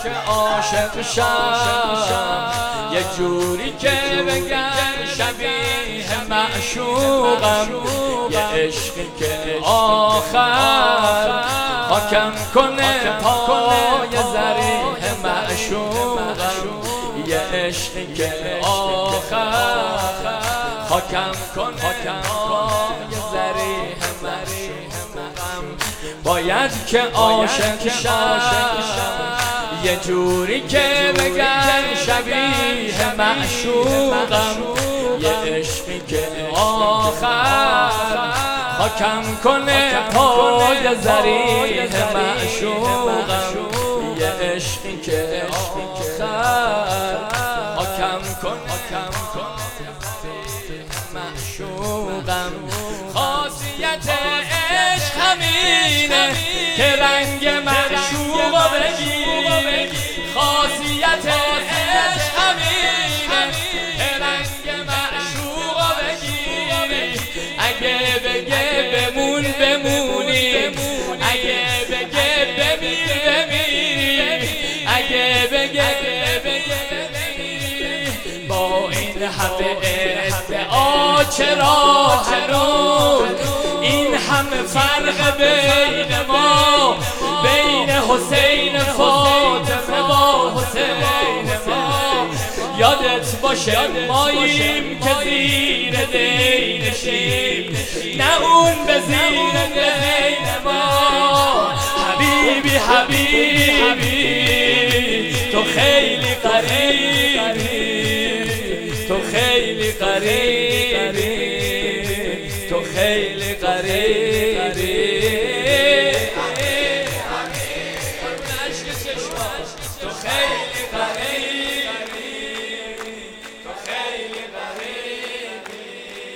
که عاشق شم یه جوری که بگن شبیه معشوقم، یه عشقی که آخر حاکم کنه پای ضریح معشوقم، یه عشقی که آخر حاکم کنه پای ضریح معشوقم. باید که عاشق شم یه جوری که بگن شبیه معشوقم، یه عشقی که آخر حاکم کنه پای ضریح معشوقم، یه عشقی که آخر حاکم کنه معشوقم. خاصیت عشق همینه که رنگ معشوق بگی، خاصیت عشق همینه که رنگ معشوق بگی. اگه بگه بمون بمونی، اگه بگه بمیر بمیری، اگه بگه بمیری. با این همه ادعا چرا هنوز این همه فرق بین ما، بین حسین فاطمه با حسین ما؟ یادت باشه ماییم که زیر دینشیم، نه اون به زیر دین ما. حبیبی حبیبی تو خیلی قریبی، تو خیلی قریبی، تو خیلی قریبی. تو خیلی قریبی، تو خیلی قریبی.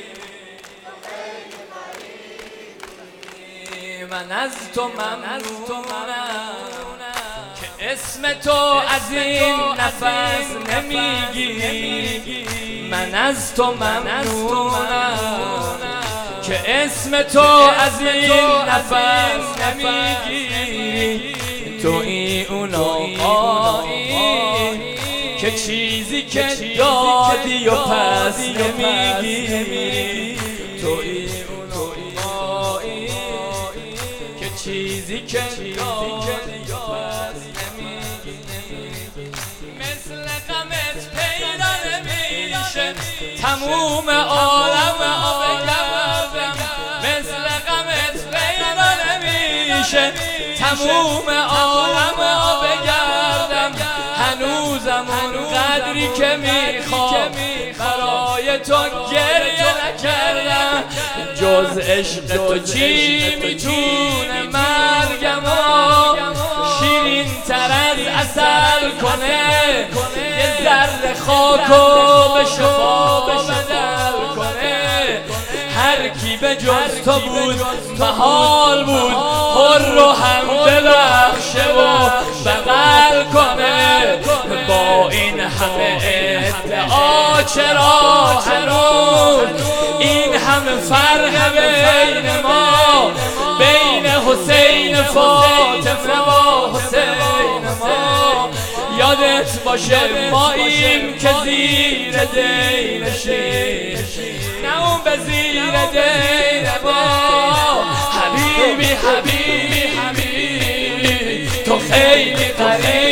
من از تو ممنونم که اسم تو از این نفس نمیگی. من از تو ممنونم که اسم تو از این نفس نمیگی. تویی اون آقایی که چیزی که دادی و پس نمیگی. تویی اون آقایی که چیزی که دادی و پس نمیگی. مثل غمت پیدا نمیشه تموم عالم بگردم، مثل غمت پیدا نمیشه تموم عالم بگردم. هنوزم اون قدری که میخوام برای تو گریه نکردم. جز عشق تو چی میتونه مرگمو شیرین تر از عسل کنه؟ یه ذره خاکو به شفا بدل کنه. هر کی به جز تو بود محال بود حر و هم ببخشه و بغل کنه. با این همه ادعا چرا هنوز این همه فرق بین ما، بین حسین فاطمه با حسین ما؟ یادت باشه ماییم که زیر دینشیم، نه اون به زیر دین ما. حبیبی حبیبی حبیبی تو خیلی قریبی،